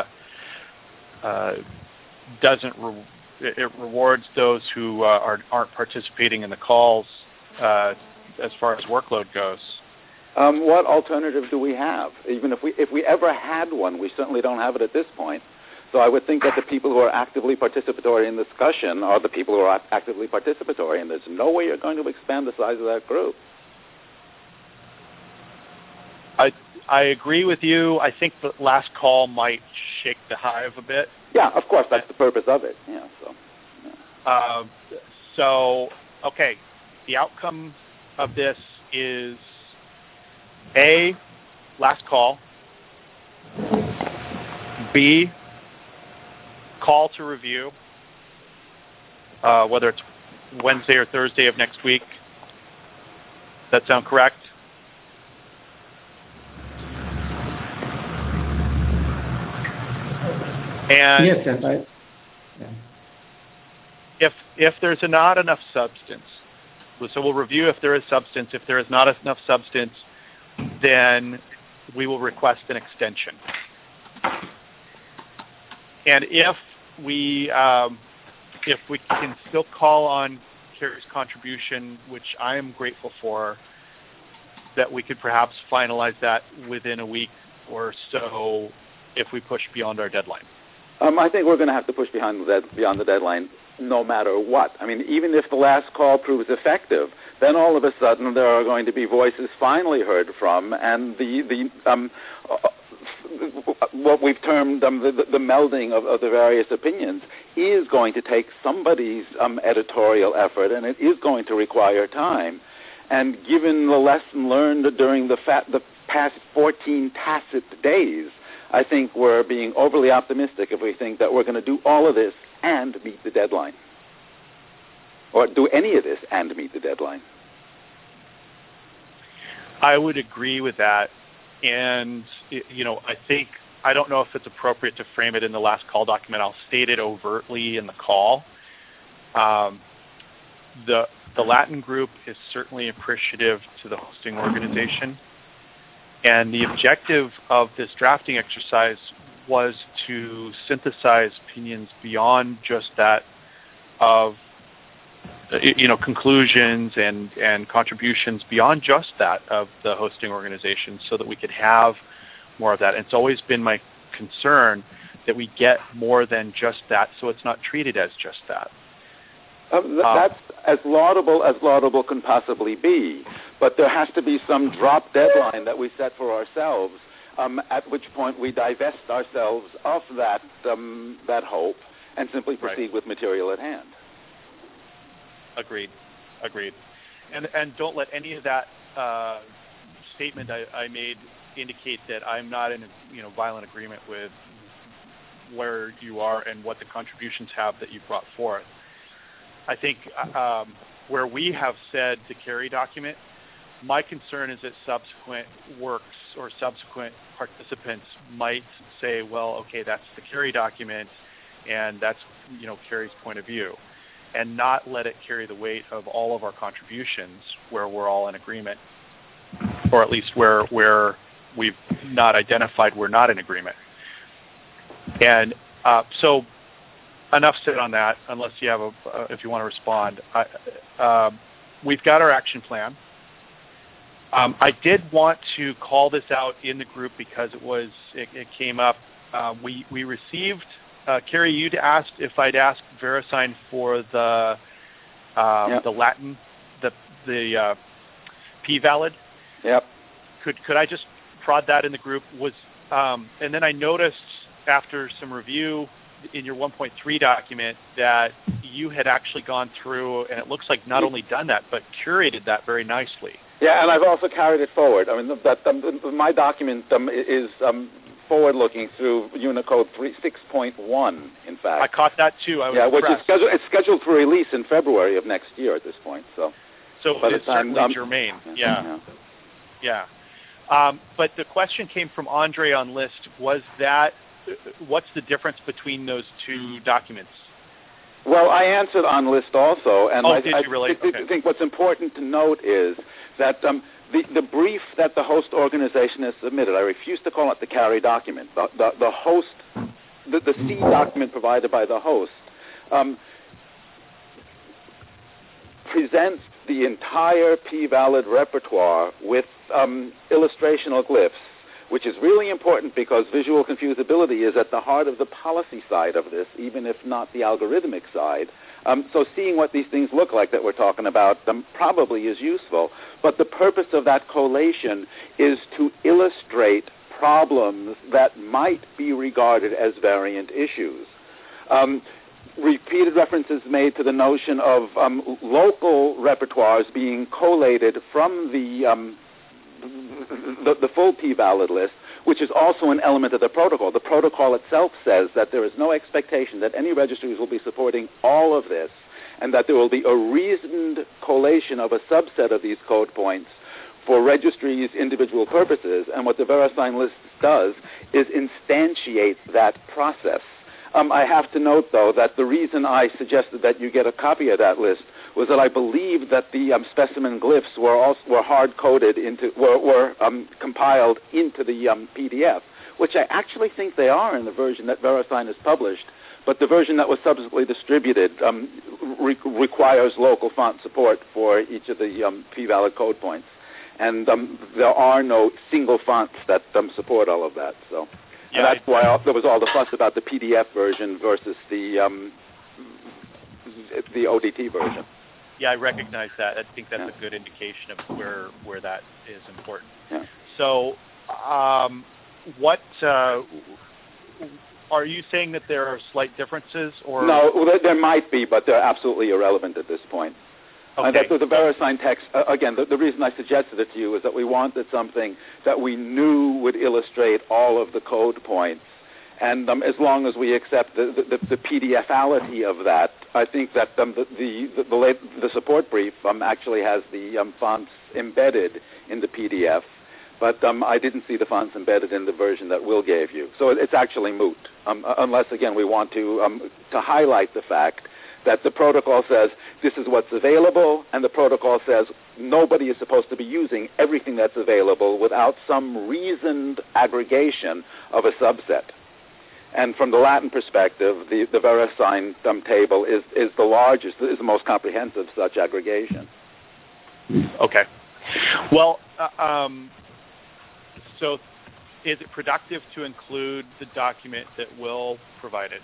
it rewards those who aren't participating in the calls as far as workload goes. What alternative do we have? Even if we ever had one, we certainly don't have it at this point. So I would think that the people who are actively participatory in discussion are the people who are actively participatory, and there's no way you're going to expand the size of that group. I agree with you. I think the last call might shake the hive a bit. Yeah, of course, that's the purpose of it. Yeah. So, okay, the outcome of this is A, last call, B, call to review, whether it's Wednesday or Thursday of next week. Does that sound correct? And yes, and if there's not enough substance, so we'll review if there is substance. If there is not enough substance, then we will request an extension. And if we can still call on Kerry's contribution, which I am grateful for, that we could perhaps finalize that within a week or so if we push beyond our deadline. I think we're going to have to push beyond the deadline no matter what. I mean, even if the last call proves effective, then all of a sudden there are going to be voices finally heard from, and what we've termed the melding of the various opinions is going to take somebody's editorial effort, and it is going to require time. And given the lesson learned during the past 14 tacit days, I think we're being overly optimistic if we think that we're going to do all of this and meet the deadline, or do any of this and meet the deadline. I would agree with that. And, I don't know if it's appropriate to frame it in the last call document. I'll state it overtly in the call. The Latin group is certainly appreciative to the hosting organization. And the objective of this drafting exercise was to synthesize opinions beyond just that of, conclusions and contributions beyond just that of the hosting organization, so that we could have more of that. And it's always been my concern that we get more than just that, so it's not treated as just that. That's as laudable can possibly be, but there has to be some drop deadline that we set for ourselves, at which point we divest ourselves of that hope and simply proceed with material at hand. Agreed. And don't let any of that statement I made indicate that I'm not in violent agreement with where you are and what the contributions have that you brought forth. I think where we have said the Kerry document, my concern is that subsequent works or subsequent participants might say, well, okay, that's the Kerry document, and that's Kerry's point of view, and not let it carry the weight of all of our contributions where we're all in agreement, or at least where we've not identified we're not in agreement. And so enough said on that, unless you have if you want to respond. We've got our action plan. I did want to call this out in the group because it came up. We received, Kerry, you'd asked if I'd asked VeriSign for the Latin, the p-valid. Yep. Could I just prod that in the group? And then I noticed after some review in your 1.3 document that you had actually gone through, and it looks like not only done that, but curated that very nicely. Yeah, and I've also carried it forward. I mean, my document is forward-looking through Unicode 6.1, in fact. I caught that too. I was impressed. Which is scheduled for release in February of next year at this point. So it's certainly germane. Yeah. But the question came from Andre on List. Was that what's the difference between those two documents? Well, I answered on List also, and did you really? I think what's important to note is that the brief that the host organization has submitted, I refuse to call it the CARI document, the host, the C document provided by the host, presents the entire p-valid repertoire with illustrational glyphs, which is really important because visual confusability is at the heart of the policy side of this, even if not the algorithmic side. So seeing what these things look like that we're talking about probably is useful. But the purpose of that collation is to illustrate problems that might be regarded as variant issues. Repeated references made to the notion of local repertoires being collated from the full p-valid list, which is also an element of the protocol. The protocol itself says that there is no expectation that any registries will be supporting all of this, and that there will be a reasoned collation of a subset of these code points for registries' individual purposes. And what the VeriSign list does is instantiate that process. I have to note, though, that the reason I suggested that you get a copy of that list was that I believe that the specimen glyphs were hard-coded were compiled into the PDF, which I actually think they are in the version that VeriSign has published. But the version that was subsequently distributed requires local font support for each of the p-valid code points. And there are no single fonts that support all of that. So. Yeah, and that's why there was all the fuss about the PDF version versus the ODT version. Yeah, I recognize that. I think that's a good indication of where that is important. Yeah. So, what are you saying that there are slight differences, or no? There might be, but they're absolutely irrelevant at this point. Okay. The VeriSign text, again, the reason I suggested it to you is that we wanted something that we knew would illustrate all of the code points. And as long as we accept the PDF-ality of that, I think that the support brief actually has the fonts embedded in the PDF. But I didn't see the fonts embedded in the version that Will gave you. So it's actually moot, unless, again, we want to highlight the fact that the protocol says this is what's available, and the protocol says nobody is supposed to be using everything that's available without some reasoned aggregation of a subset. And from the Latin perspective, the VeriSign table is the largest, is the most comprehensive such aggregation. Okay. Well, so is it productive to include the document that Will provided?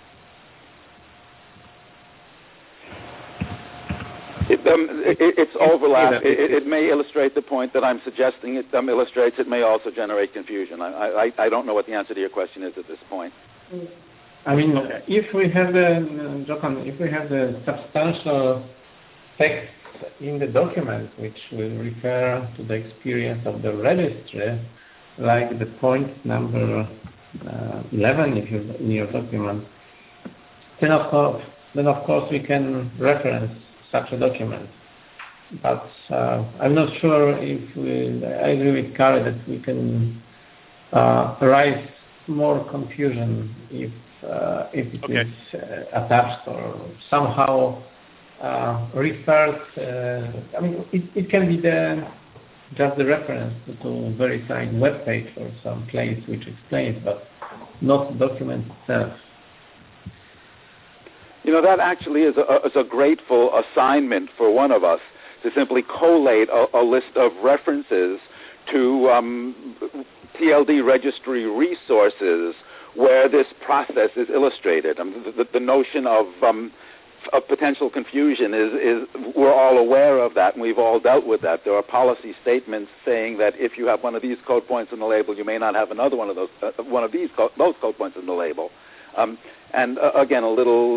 It's overlap. It may illustrate the point that I'm suggesting it illustrates. It may also generate confusion. I don't know what the answer to your question is at this point. I mean, if we have the substantial text in the document which will refer to the experience of the registry, like the point number 11 in your document, then of course we can reference such a document. But I'm not sure if I agree with Kari that we can raise more confusion if it is attached or somehow referred. I mean, it can be just the reference to VeriSign webpage or some place which explains, but not the document itself. You know, that actually is a grateful assignment for one of us to simply collate a list of references to TLD registry resources where this process is illustrated. The notion of potential confusion is we're all aware of that, and we've all dealt with that. There are policy statements saying that if you have one of these code points in the label, you may not have another one of those those code points in the label. And again, a little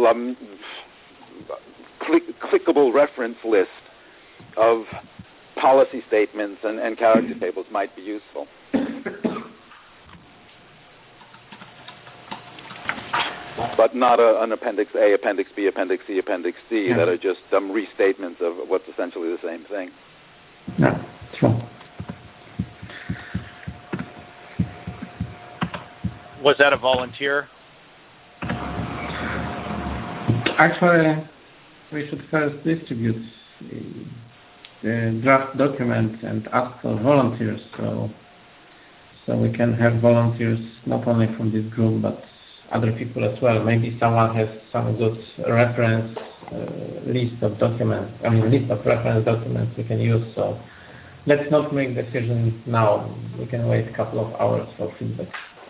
clickable reference list of policy statements and character tables might be useful. But not an Appendix A, Appendix B, Appendix C, Appendix D that are just restatements of what's essentially the same thing. Yeah, true. Was that a volunteer? Actually, we should first distribute draft document and ask for volunteers, so we can have volunteers not only from this group but other people as well. Maybe someone has some good reference list of reference documents we can use. So let's not make decisions now. We can wait a couple of hours for feedback.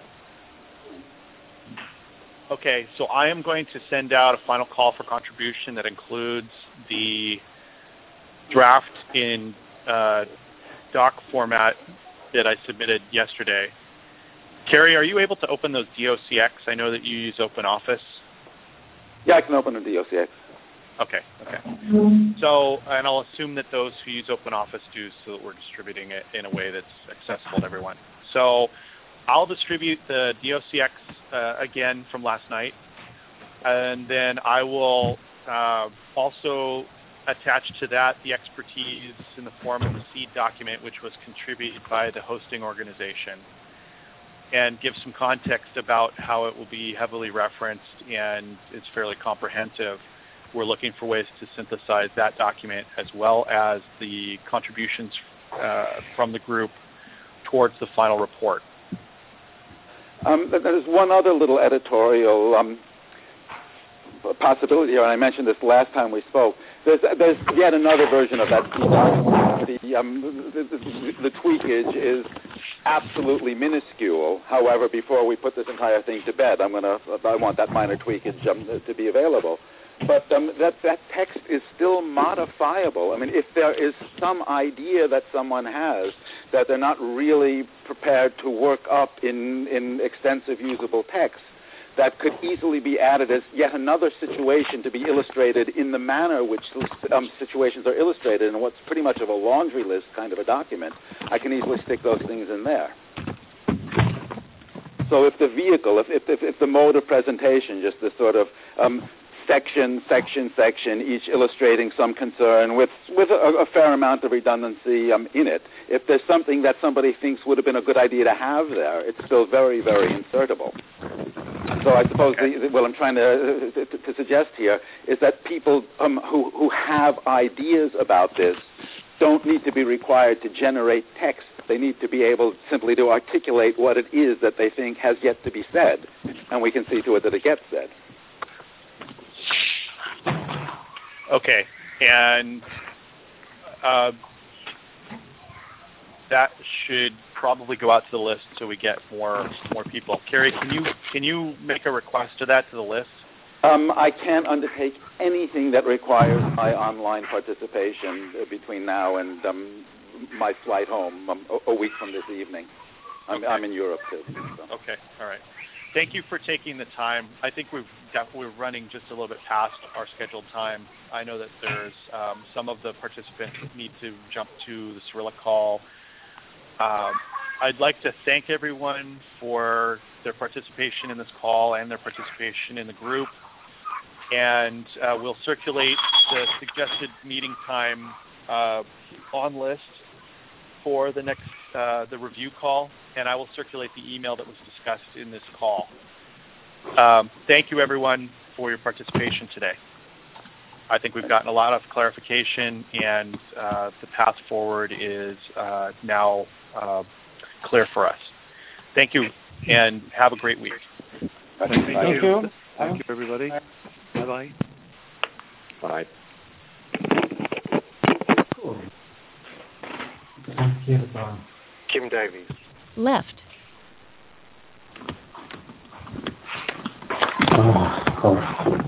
Okay, so I am going to send out a final call for contribution that includes the draft in doc format that I submitted yesterday. Carrie, are you able to open those DOCX? I know that you use OpenOffice. Yeah, I can open a DOCX. Okay. So, and I'll assume that those who use OpenOffice do, so that we're distributing it in a way that's accessible to everyone. So I'll distribute the DOCX again from last night, and then I will also attach to that the expertise in the form of the seed document, which was contributed by the hosting organization, and give some context about how it will be heavily referenced, and it's fairly comprehensive. We're looking for ways to synthesize that document as well as the contributions from the group towards the final report. There's one other little editorial possibility here, and I mentioned this last time we spoke. There's yet another version of that document. The tweakage is absolutely minuscule. However, before we put this entire thing to bed, I want that minor tweakage to be available. But that text is still modifiable. I mean, if there is some idea that someone has that they're not really prepared to work up in extensive usable text, that could easily be added as yet another situation to be illustrated in the manner which situations are illustrated in what's pretty much of a laundry list kind of a document. I can easily stick those things in there. So if the vehicle, if the mode of presentation, just this sort of section, each illustrating some concern with a fair amount of redundancy in it. If there's something that somebody thinks would have been a good idea to have there, it's still very, very insertable. So I suppose what I'm trying to suggest here is that people who have ideas about this don't need to be required to generate text. They need to be able simply to articulate what it is that they think has yet to be said, and we can see to it that it gets said. Okay, and that should probably go out to the list so we get more people. Carrie, can you make a request to that to the list? I can't undertake anything that requires my online participation between now and my flight home a week from this evening. I'm in Europe too. So. Okay, all right. Thank you for taking the time. I think we're running just a little bit past our scheduled time. I know that there's some of the participants need to jump to the Cyrillic call. I'd like to thank everyone for their participation in this call and their participation in the group. And we'll circulate the suggested meeting time on list for the next the review call, and I will circulate the email that was discussed in this call. Thank you, everyone, for your participation today. I think we've gotten a lot of clarification, and the path forward is now clear for us. Thank you, and have a great week. Thank you. Thank you, everybody. Bye-bye. Bye. Cool. Kim Davies. Left. Oh, cool.